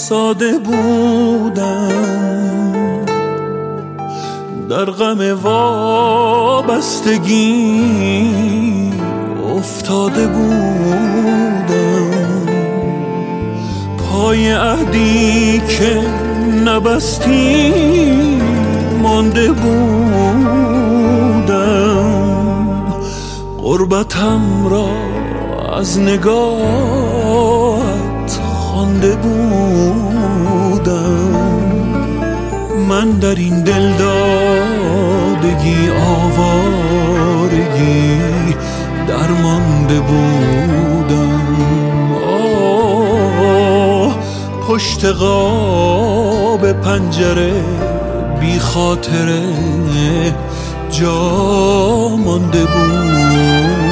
ساده بودم، در غم وابستگی افتاده بودم، پای عهدی که نبستی مانده بودم، غربتم را از نگاهت خوانده بودم. من در این دلدادگی آوارگی درمانده بودم. پشت قاب پنجره بی خاطره جا مانده بودم.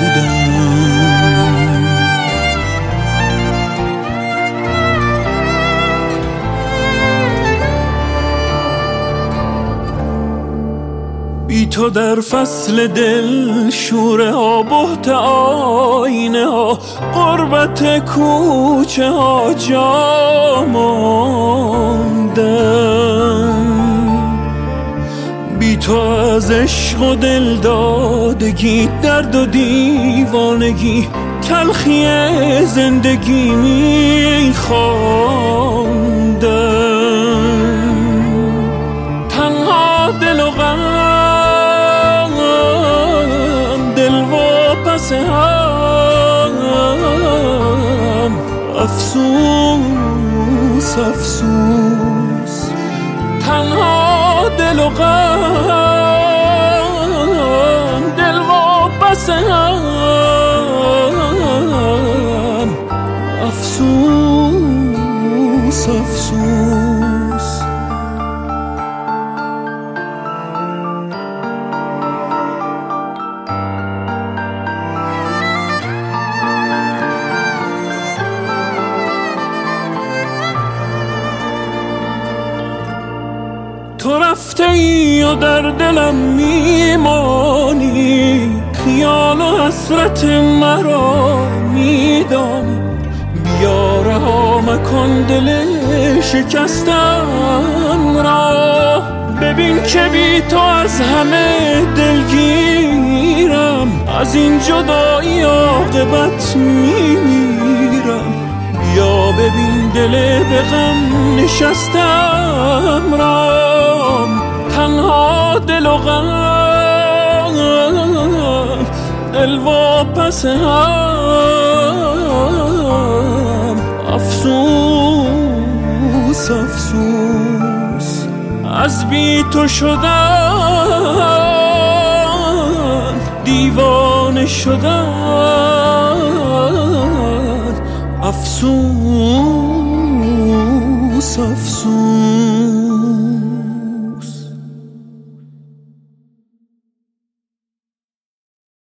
بی تو در فصل دل شوره ها، بهت آینه ها، غربت کوچه ها جا ماندم. بی تو از عشق و دل دادگی، درد و دیوانگی، تلخی زندگی می خواندم. تنها دل و غم، دل و پس هم، افسوس افسوس. تنها دل و غم، دل و پس هم، افسوس افسوس. تو رفته ای و در دلم میمانی، خیال و حسرت مرا میدانی. بیا رها مکن دل شکستم را، ببین که بی تو از همه دلگیرم، از این جدایی عاقبت میمیرم. بیا ببین دل به غم نشستم را، تنها دل و غم، دل و پس هم، افسوس افسوس. از بی تو شدن، دیوانه شدن، افسوس افسوس.